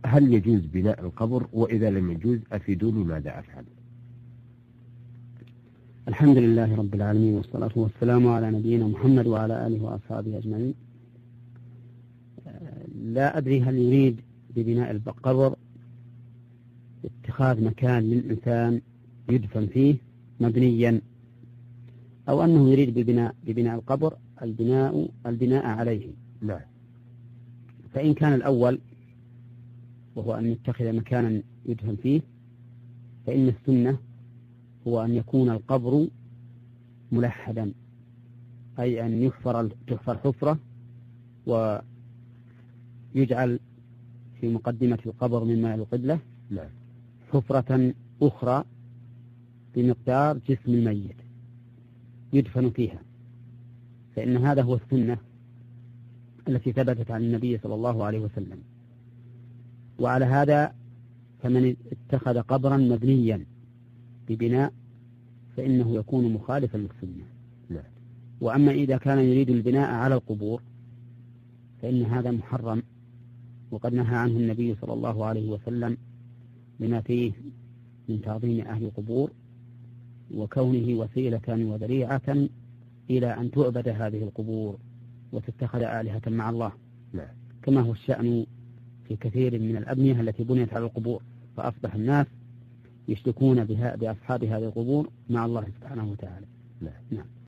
هل يجوز بناء القبر؟ وإذا لم يجوز أفيدوني ماذا أفعل؟ الحمد لله رب العالمين، والصلاة والسلام على نبينا محمد وعلى آله وأصحابه أجمعين. لا أدري هل يريد ببناء القبر اتخاذ مكان للإنسان يدفن فيه مبنيا، أو أنه يريد ببناء القبر البناء عليه. لا. فإن كان الأول وهو أن يتخذ مكانا يدفن فيه، فإن السنة هو أن يكون القبر ملحدا، أي أن تحفر حفرة ويجعل في مقدمة القبر من ماء القبلة حفرة أخرى بمقدار جسم الميت يدفن فيها، فإن هذا هو السنة التي ثبتت عن النبي صلى الله عليه وسلم. وعلى هذا فمن اتخذ قبرا مبنيا ببناء فإنه يكون مخالفا للسنة. وأما إذا كان يريد البناء على القبور فإن هذا محرم، وقد نهى عنه النبي صلى الله عليه وسلم لما فيه من تعظيم أهل القبور وكونه وسيلة وذريعة إلى أن تعبد هذه القبور وتتخذ آلهة مع الله، كما هو الشأن في كثير من الأبنية التي بنيت على القبور، فأصبح الناس يشركون بأصحاب هذه القبور مع الله سبحانه وتعالى. نعم.